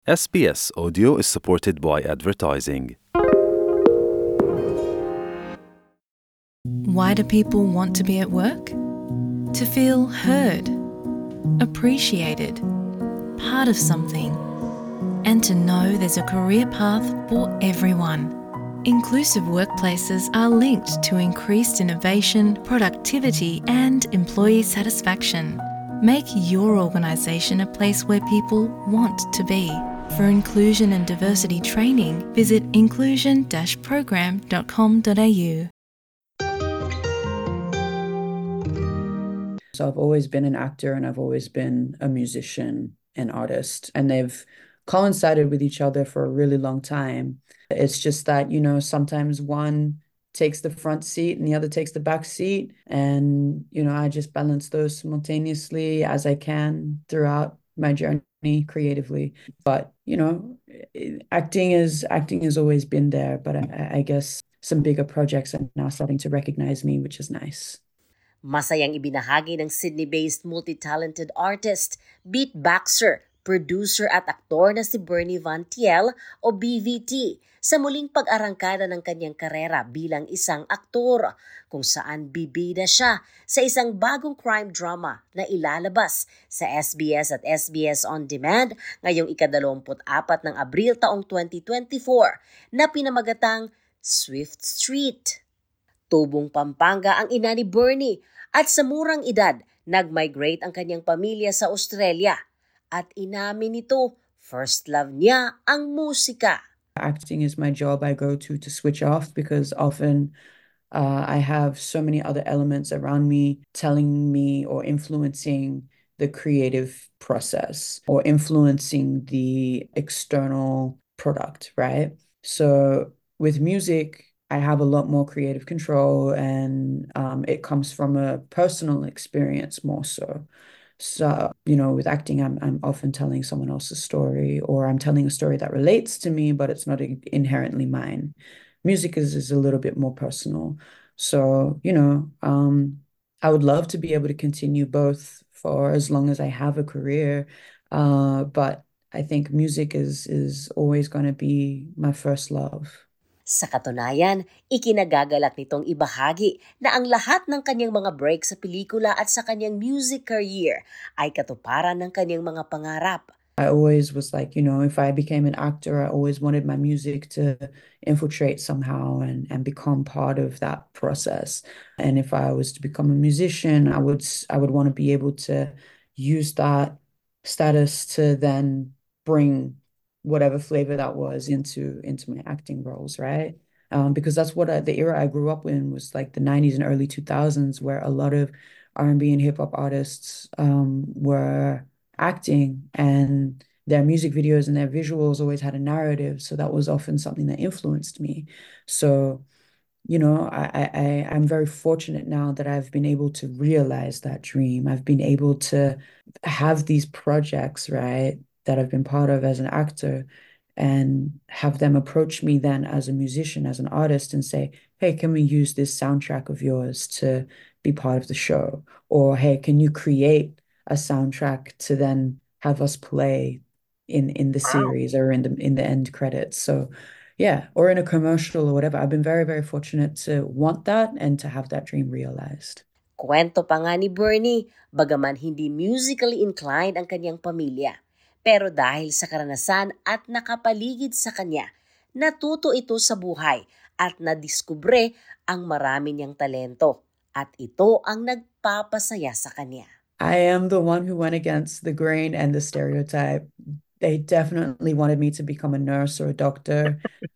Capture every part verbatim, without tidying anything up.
S B S Audio is supported by advertising. Why do people want to be at work? To feel heard, appreciated, part of something, and to know there's a career path for everyone. Inclusive workplaces are linked to increased innovation, productivity, and employee satisfaction. Make your organisation a place where people want to be. For inclusion and diversity training, visit inclusion dash program dot com dot a u. So I've always been an actor and I've always been a musician and artist, and they've coincided with each other for a really long time. It's just that, you know, sometimes one takes the front seat and the other takes the back seat. And, you know, I just balance those simultaneously as I can throughout my journey creatively. But, you know, acting is acting has always been there, but I, I guess some bigger projects are now starting to recognize me, which is nice. Masayang ibinahagi ng Sydney-based multi-talented artist, beatboxer, producer at aktor na si Bernie Van Thiel o B V T sa muling pag-arangkada ng kanyang karera bilang isang aktor, kung saan bibida siya sa isang bagong crime drama na ilalabas sa S B S at S B S On Demand ngayong ikadalawamput apat ng Abril taong twenty twenty-four na pinamagatang Swift Street. Tubong Pampanga ang ina ni Bernie at sa murang edad, nag-migrate ang kanyang pamilya sa Australia. At inamin nito, first love niya ang musika. Acting is my job I go to to switch off because often uh, I have so many other elements around me telling me or influencing the creative process or influencing the external product, right? So with music, I have a lot more creative control, and um, it comes from a personal experience more so. So, you know, with acting, I'm I'm often telling someone else's story, or I'm telling a story that relates to me, but it's not inherently mine. Music is, is a little bit more personal. So, you know, um, I would love to be able to continue both for as long as I have a career. Uh, but I think music is is always going to be my first love. Sa katunayan, ikinagagalak nitong ibahagi na ang lahat ng kanyang mga break sa pelikula at sa kanyang music career ay katuparan ng kanyang mga pangarap. I always was like, you know, if I became an actor, I always wanted my music to infiltrate somehow and, and become part of that process. And if I was to become a musician, I would I would want to be able to use that status to then bring whatever flavor that was into into my acting roles, right? Um, because that's what I, the era I grew up in was like the nineties and early two thousands, where a lot of R and B and hip hop artists um, were acting, and their music videos and their visuals always had a narrative. So that was often something that influenced me. So, you know, I, I, I'm very fortunate now that I've been able to realize that dream. I've been able to have these projects, right, that I've been part of as an actor, and have them approach me then as a musician, as an artist, and say, hey, can we use this soundtrack of yours to be part of the show? Or, hey, can you create a soundtrack to then have us play in in the series or in the in the end credits? So yeah, or in a commercial or whatever. I've been very, very fortunate to want that and to have that dream realized. Kwento pa nga ni Bernie, bagaman hindi musically inclined ang kanyang pamilya. Pero dahil sa karanasan at nakapaligid sa kanya, natuto ito sa buhay at nadiskubre ang marami niyang talento. At ito ang nagpapasaya sa kanya. I am the one who went against the grain and the stereotype. They definitely wanted me to become a nurse or a doctor.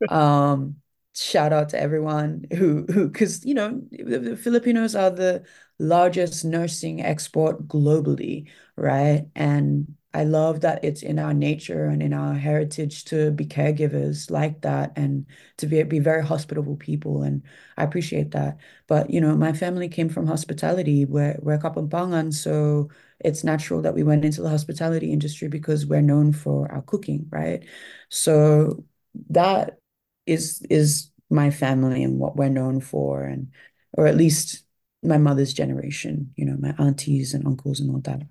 Um, shout out to everyone who who because you know the, the Filipinos are the largest nursing export globally, right? And I love that it's in our nature and in our heritage to be caregivers like that and to be be very hospitable people, and I appreciate that. But you know, my family came from hospitality. We're we're Kapampangan, so it's natural that we went into the hospitality industry because we're known for our cooking, right? So that is is my family and what we're known for, and or at least my mother's generation, you know, my aunties and uncles and all that.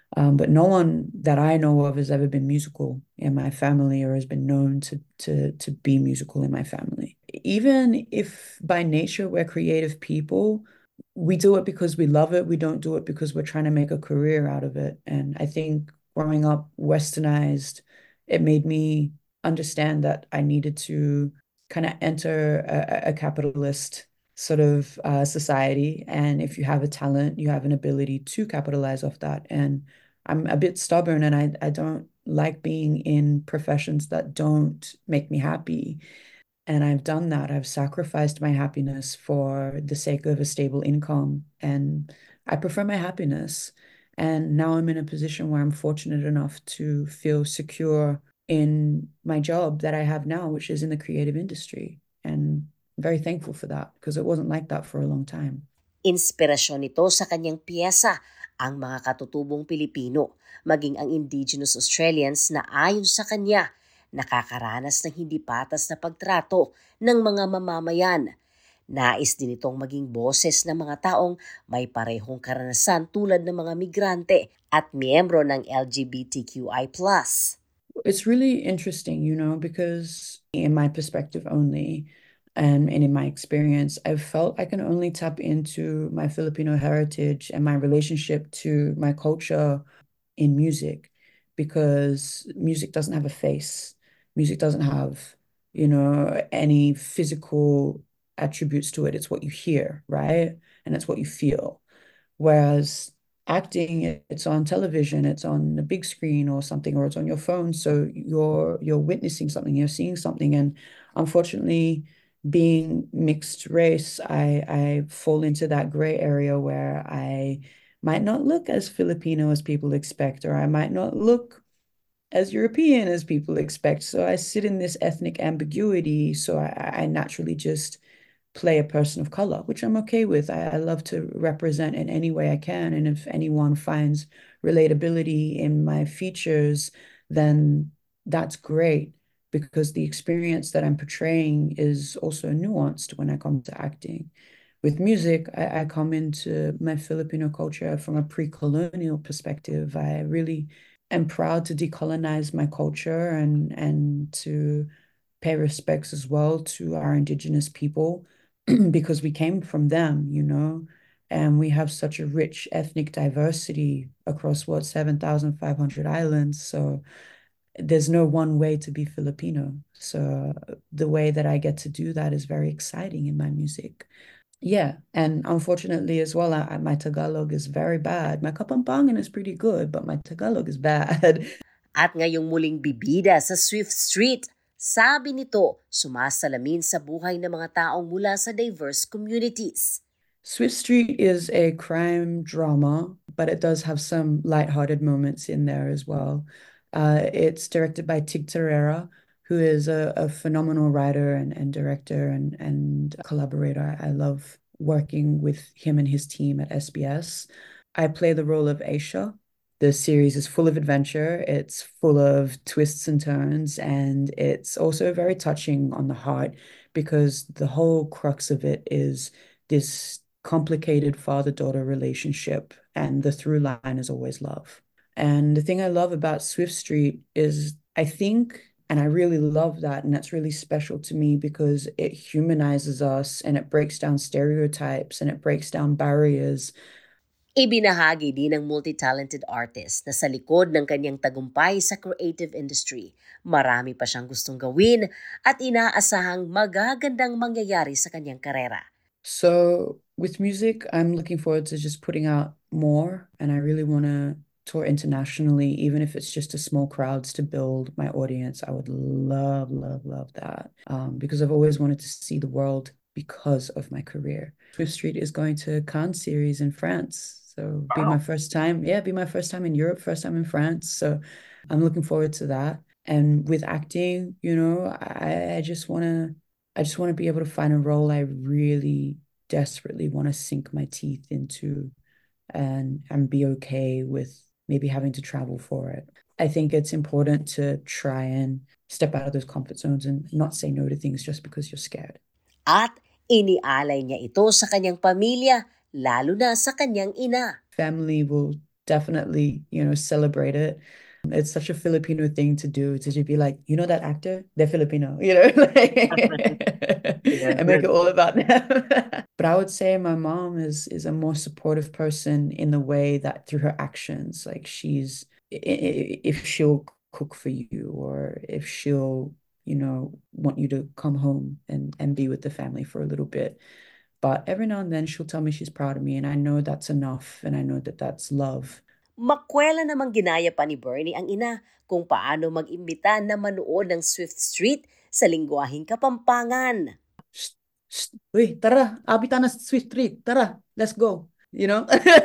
Um, but no one that I know of has ever been musical in my family or has been known to to to be musical in my family. Even if by nature we're creative people, we do it because we love it. We don't do it because we're trying to make a career out of it. And I think growing up westernized, it made me understand that I needed to kind of enter a, a capitalist sort of uh, society. And if you have a talent, you have an ability to capitalize off that. And I'm a bit stubborn and I, I don't like being in professions that don't make me happy. And I've done that. I've sacrificed my happiness for the sake of a stable income. And I prefer my happiness. And now I'm in a position where I'm fortunate enough to feel secure in my job that I have now, which is in the creative industry. And I'm very thankful for that because it wasn't like that for a long time. Inspirasyon nito sa kanyang piyesa ang mga katutubong Pilipino, maging ang Indigenous Australians na ayon sa kanya, nakakaranas ng hindi patas na pagtrato ng mga mamamayan. Nais din itong maging boses ng mga taong may parehong karanasan tulad ng mga migrante at miyembro ng L G B T Q I plus. It's really interesting, you know, because in my perspective only, and, and in my experience, I've felt I can only tap into my Filipino heritage and my relationship to my culture in music because music doesn't have a face. Music doesn't have, you know, any physical attributes to it. It's what you hear, right? And it's what you feel. Whereas acting, it's on television, it's on the big screen or something, or it's on your phone. So you're you're witnessing something, you're seeing something. And unfortunately, being mixed race, I I fall into that gray area where I might not look as Filipino as people expect, or I might not look as European as people expect. So I sit in this ethnic ambiguity. So I, I naturally just play a person of color, which I'm okay with. I, I love to represent in any way I can. And if anyone finds relatability in my features, then that's great because the experience that I'm portraying is also nuanced when I come to acting. With music, I, I come into my Filipino culture from a pre-colonial perspective. I really am proud to decolonize my culture and and to pay respects as well to our indigenous people because we came from them, you know, and we have such a rich ethnic diversity across what seven thousand five hundred islands. So there's no one way to be Filipino. So the way that I get to do that is very exciting in my music. Yeah, and unfortunately as well, I, my Tagalog is very bad. My Kapampangan is pretty good, but my Tagalog is bad. At ngayong muling bibida sa Swift Street, sabi nito, sumasalamin sa buhay ng mga taong mula sa diverse communities. Swift Street is a crime drama, but it does have some lighthearted moments in there as well. Uh, it's directed by Tig Terrera, who is a, a phenomenal writer and, and director and, and collaborator. I love working with him and his team at S B S. I play the role of Aisha. The series is full of adventure. It's full of twists and turns, and it's also very touching on the heart because the whole crux of it is this complicated father-daughter relationship, and the through line is always love. And the thing I love about Swift Street is I think, and I really love that, and that's really special to me because it humanizes us and it breaks down stereotypes and it breaks down barriers. Ibinahagi din ng multi-talented artist na sa likod ng kanyang tagumpay sa creative industry, marami pa siyang gustong gawin at inaasahang magagandang mangyayari sa kanyang karera. So with music, I'm looking forward to just putting out more, and I really want to tour internationally, even if it's just to small crowds to build my audience. I would love, love, love that um, because I've always wanted to see the world because of my career. Swift Street is going to Cannes series in France. So be my first time. Yeah, be my first time in Europe, first time in France. So I'm looking forward to that. And with acting, you know, I, I just want to, I just want to be able to find a role I really desperately want to sink my teeth into and, and be okay with maybe having to travel for it. I think it's important to try and step out of those comfort zones and not say no to things just because you're scared. At inialay niya ito sa kanyang pamilya, lalo na sa kanyang ina. Family will definitely, you know, celebrate it. It's such a Filipino thing to do, to just be like, you know that actor? They're Filipino, you know, Yeah. and make it all about them. But I would say my mom is is a more supportive person in the way that through her actions, like she's if she'll cook for you or if she'll, you know, want you to come home and and be with the family for a little bit. But every now and then she'll tell me she's proud of me, and I know that's enough, and I know that that's love. Makwela namang ginaya pa ni Bernie ang ina kung paano mag-imbita na manood ng Swift Street sa lingwaheng Kapampangan. Shh, shh, uy, tara, abita na Swift Street, tara, let's go, you know?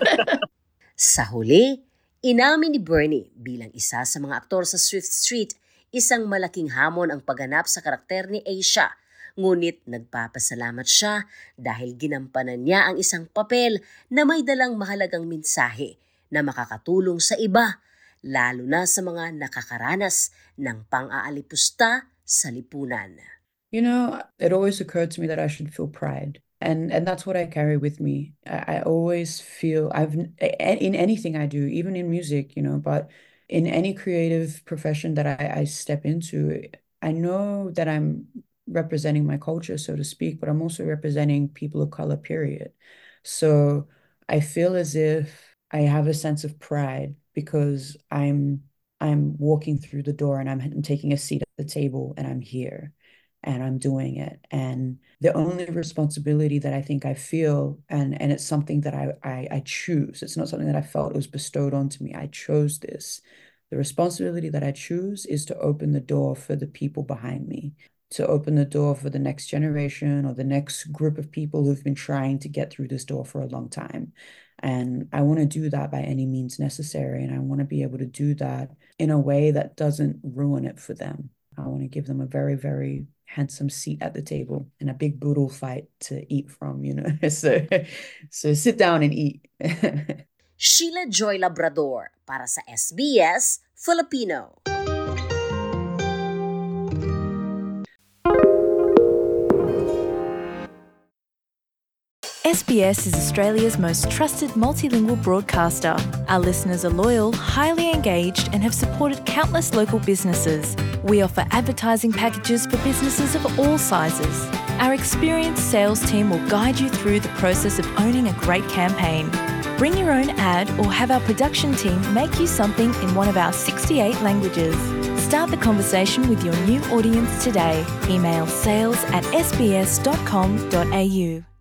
Sa huli, inamin ni Bernie bilang isa sa mga aktor sa Swift Street, isang malaking hamon ang pagganap sa karakter ni Asia. Ngunit nagpapasalamat siya dahil ginampanan niya ang isang papel na may dalang mahalagang mensahe na makakatulong sa iba, lalo na sa mga nakakaranas ng pang-aalipusta sa lipunan. You know, it always occurred to me that I should feel pride. And and that's what I carry with me. I, I always feel I've in anything I do, even in music, you know, but in any creative profession that I, I step into, I know that I'm representing my culture, so to speak, but I'm also representing people of color, period. So I feel as if I have a sense of pride because I'm I'm walking through the door and I'm, I'm taking a seat at the table and I'm here and I'm doing it. And the only responsibility that I think I feel, and, and it's something that I, I, I choose. It's not something that I felt was bestowed onto me. I chose this. The responsibility that I choose is to open the door for the people behind me, to open the door for the next generation or the next group of people who've been trying to get through this door for a long time. And I want to do that by any means necessary. And I want to be able to do that in a way that doesn't ruin it for them. I want to give them a very, very handsome seat at the table and a big boodle fight to eat from, you know. so, so sit down and eat. Sheila Joy Labrador para sa S B S Filipino. S B S is Australia's most trusted multilingual broadcaster. Our listeners are loyal, highly engaged, and have supported countless local businesses. We offer advertising packages for businesses of all sizes. Our experienced sales team will guide you through the process of owning a great campaign. Bring your own ad or have our production team make you something in one of our sixty-eight languages. Start the conversation with your new audience today. Email sales at s b s dot com dot a u.